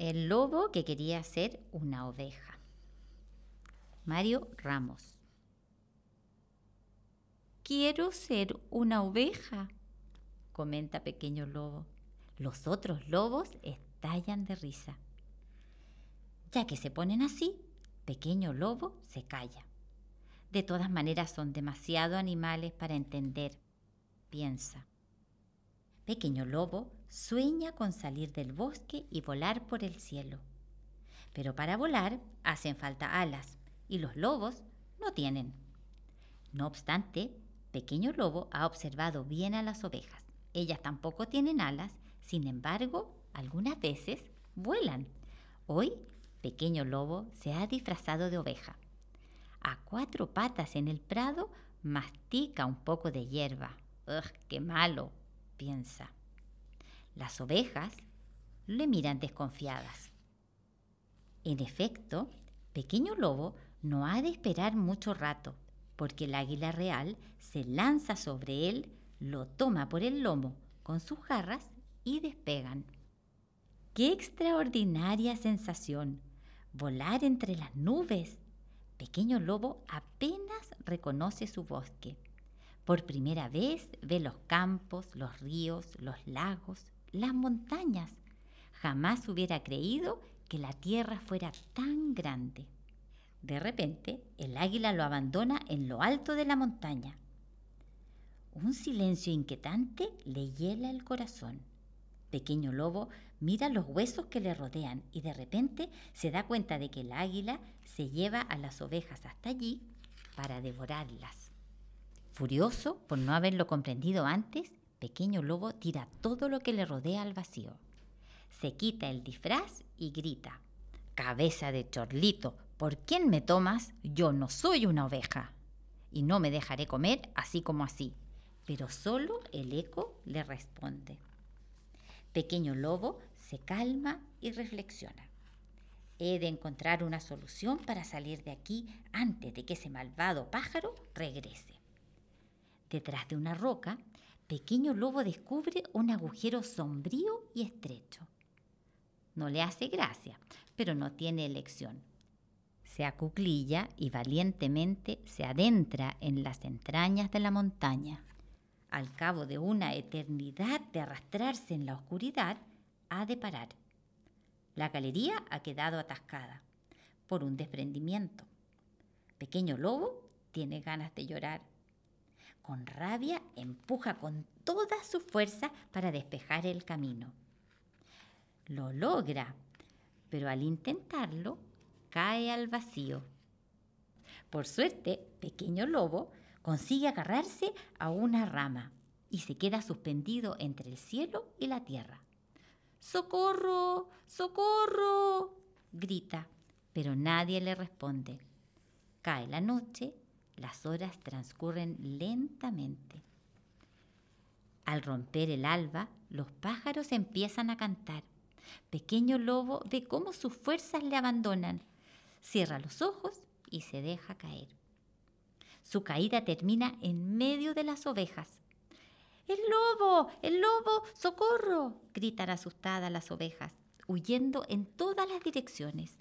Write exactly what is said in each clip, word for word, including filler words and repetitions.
El lobo que quería ser una oveja. Mario Ramos. Quiero ser una oveja, comenta Pequeño Lobo. Los otros lobos estallan de risa. Ya que se ponen así, Pequeño Lobo se calla. De todas maneras son demasiado animales para entender, piensa. Pequeño Lobo sueña con salir del bosque y volar por el cielo. Pero para volar hacen falta alas y los lobos no tienen. No obstante, Pequeño Lobo ha observado bien a las ovejas. Ellas tampoco tienen alas, sin embargo, algunas veces vuelan. Hoy, Pequeño Lobo se ha disfrazado de oveja. A cuatro patas en el prado mastica un poco de hierba. ¡Ugh, qué malo!, piensa. Las ovejas le miran desconfiadas. En efecto, Pequeño Lobo no ha de esperar mucho rato, porque el águila real se lanza sobre él, lo toma por el lomo con sus garras y despegan. ¡Qué extraordinaria sensación! Volar entre las nubes. Pequeño Lobo apenas reconoce su bosque. Por primera vez ve los campos, los ríos, los lagos, las montañas. Jamás hubiera creído que la tierra fuera tan grande. De repente, el águila lo abandona en lo alto de la montaña. Un silencio inquietante le hiela el corazón. Pequeño Lobo mira los huesos que le rodean y de repente se da cuenta de que el águila se lleva a las ovejas hasta allí para devorarlas. Furioso por no haberlo comprendido antes, Pequeño Lobo tira todo lo que le rodea al vacío. Se quita el disfraz y grita: «Cabeza de chorlito, ¿por quién me tomas? Yo no soy una oveja y no me dejaré comer así como así». Pero solo el eco le responde. Pequeño Lobo se calma y reflexiona. He de encontrar una solución para salir de aquí antes de que ese malvado pájaro regrese. Detrás de una roca, Pequeño Lobo descubre un agujero sombrío y estrecho. No le hace gracia, pero no tiene elección. Se acuclilla y valientemente se adentra en las entrañas de la montaña. Al cabo de una eternidad de arrastrarse en la oscuridad, ha de parar. La galería ha quedado atascada por un desprendimiento. Pequeño Lobo tiene ganas de llorar. Con rabia empuja con toda su fuerza para despejar el camino. Lo logra, pero al intentarlo cae al vacío. Por suerte, Pequeño Lobo consigue agarrarse a una rama y se queda suspendido entre el cielo y la tierra. ¡Socorro! ¡Socorro!, grita, pero nadie le responde. Cae la noche, las horas transcurren lentamente. Al romper el alba, los pájaros empiezan a cantar. Pequeño Lobo ve cómo sus fuerzas le abandonan. Cierra los ojos y se deja caer. Su caída termina en medio de las ovejas. ¡El lobo! ¡El lobo! ¡Socorro!, gritan asustadas las ovejas, huyendo en todas las direcciones.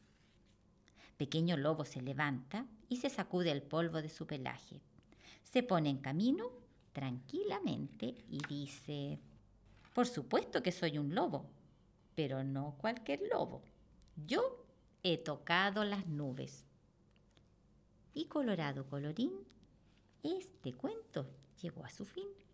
Pequeño Lobo se levanta y se sacude el polvo de su pelaje. Se pone en camino tranquilamente y dice: «Por supuesto que soy un lobo, pero no cualquier lobo. Yo he tocado las nubes». Y colorado colorín, este cuento llegó a su fin.